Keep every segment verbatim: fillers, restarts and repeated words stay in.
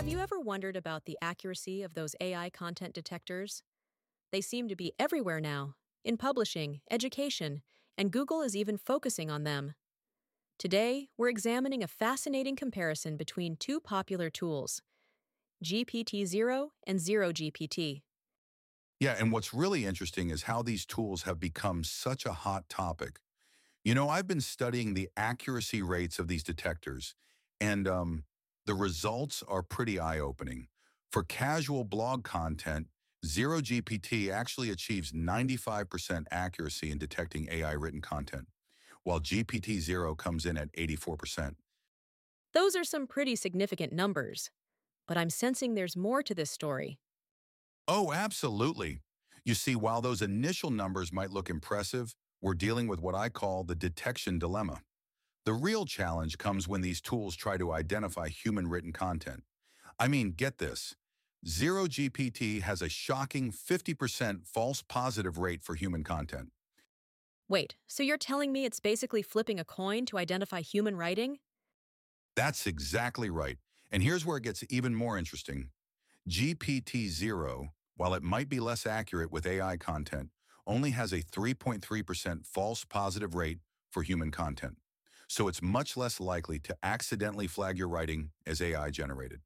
Have you ever wondered about the accuracy of those A I content detectors? They seem to be everywhere now, in publishing, education, and Google is even focusing on them. Today, we're examining a fascinating comparison between two popular tools, G P T zero and zero G P T. Yeah, and what's really interesting is how these tools have become such a hot topic. You know, I've been studying the accuracy rates of these detectors, and um, the results are pretty eye-opening. For casual blog content, zero G P T actually achieves ninety-five percent accuracy in detecting A I written content, while G P T zero comes in at eighty-four percent. Those are some pretty significant numbers, but I'm sensing there's more to this story. Oh, absolutely. You see, while those initial numbers might look impressive, we're dealing with what I call the detection dilemma. The real challenge comes when these tools try to identify human-written content. I mean, get this. Zero G P T has a shocking fifty percent false positive rate for human content. Wait, so you're telling me it's basically flipping a coin to identify human writing? That's exactly right. And here's where it gets even more interesting. G P T zero, while it might be less accurate with A I content, only has a three point three percent false positive rate for human content. So it's much less likely to accidentally flag your writing as A I generated.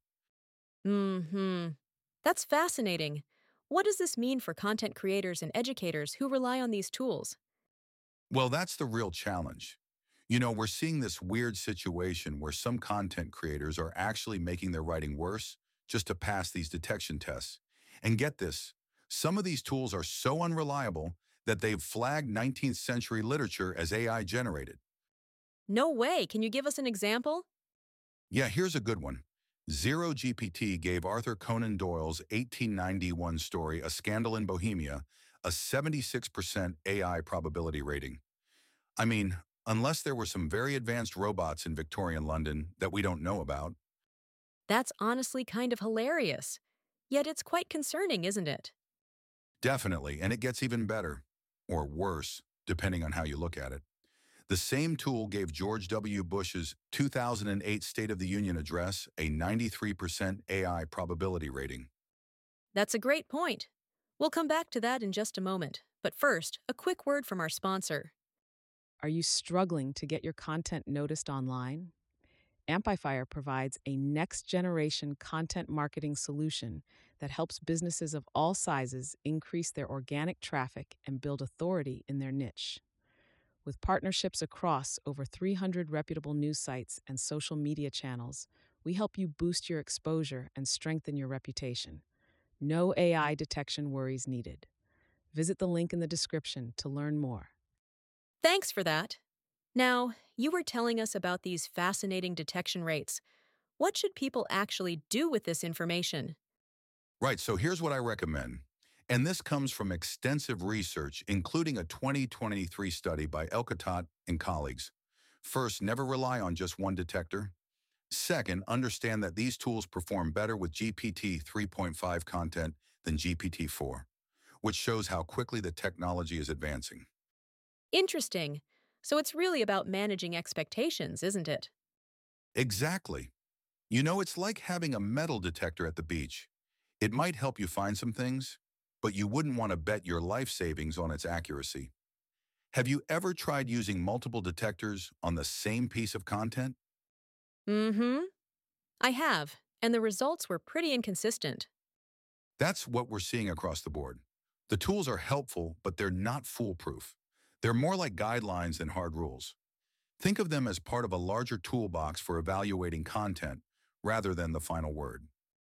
Hmm. That's fascinating. What does this mean for content creators and educators who rely on these tools? Well, that's the real challenge. You know, we're seeing this weird situation where some content creators are actually making their writing worse just to pass these detection tests. And get this, some of these tools are so unreliable that they've flagged nineteenth century literature as A I generated. No way. Can you give us an example? Yeah, here's a good one. Zero G P T gave Arthur Conan Doyle's eighteen ninety-one story, A Scandal in Bohemia, a seventy-six percent A I probability rating. I mean, unless there were some very advanced robots in Victorian London that we don't know about. That's honestly kind of hilarious. Yet it's quite concerning, isn't it? Definitely, and it gets even better, or worse, depending on how you look at it. The same tool gave George W. Bush's two thousand eight State of the Union address a ninety-three percent A I probability rating. That's a great point. We'll come back to that in just a moment. But first, a quick word from our sponsor. Are you struggling to get your content noticed online? Amplifier provides a next generation content marketing solution that helps businesses of all sizes increase their organic traffic and build authority in their niche. With partnerships across over three hundred reputable news sites and social media channels, we help you boost your exposure and strengthen your reputation. No A I detection worries needed. Visit the link in the description to learn more. Thanks for that. Now, you were telling us about these fascinating detection rates. What should people actually do with this information? Right, so here's what I recommend. And this comes from extensive research, including a twenty twenty-three study by Elkatot and colleagues. First, never rely on just one detector. Second, understand that these tools perform better with G P T three point five content than G P T four, which shows how quickly the technology is advancing. Interesting. So it's really about managing expectations, isn't it? Exactly. You know, it's like having a metal detector at the beach. It might help you find some things, but you wouldn't want to bet your life savings on its accuracy. Have you ever tried using multiple detectors on the same piece of content? Mm-hmm. I have, and the results were pretty inconsistent. That's what we're seeing across the board. The tools are helpful, but they're not foolproof. They're more like guidelines than hard rules. Think of them as part of a larger toolbox for evaluating content rather than the final word.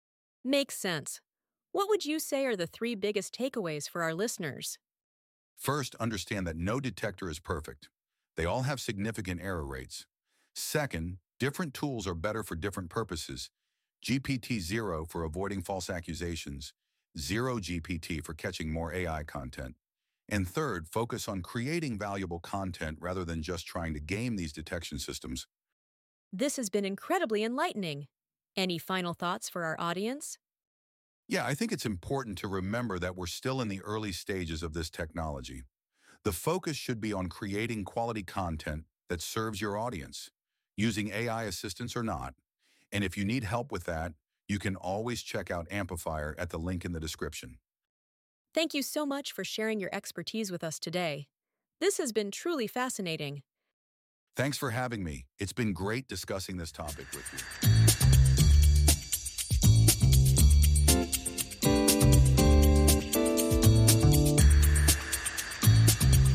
Makes sense. What would you say are the three biggest takeaways for our listeners? First, understand that no detector is perfect. They all have significant error rates. Second, different tools are better for different purposes. G P T zero for avoiding false accusations, zero G P T for catching more A I content. And third, focus on creating valuable content rather than just trying to game these detection systems. This has been incredibly enlightening. Any final thoughts for our audience? Yeah, I think it's important to remember that we're still in the early stages of this technology. The focus should be on creating quality content that serves your audience, using A I assistance or not. And if you need help with that, You can always check out Amplifier at the link in the description. Thank you so much for sharing your expertise with us today. This has been truly fascinating. Thanks for having me. It's been great discussing this topic with you.